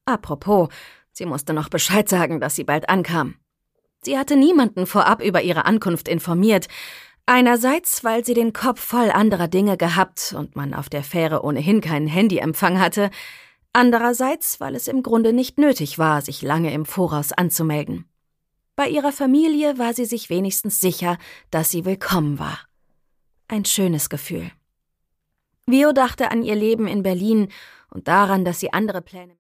Apropos, sie musste noch Bescheid sagen, dass sie bald ankam. Sie hatte niemanden vorab über ihre Ankunft informiert. Einerseits, weil sie den Kopf voll anderer Dinge gehabt und man auf der Fähre ohnehin keinen Handyempfang hatte. Andererseits, weil es im Grunde nicht nötig war, sich lange im Voraus anzumelden. Bei ihrer Familie war sie sich wenigstens sicher, dass sie willkommen war. Ein schönes Gefühl. Vio dachte an ihr Leben in Berlin und daran, dass sie andere Pläne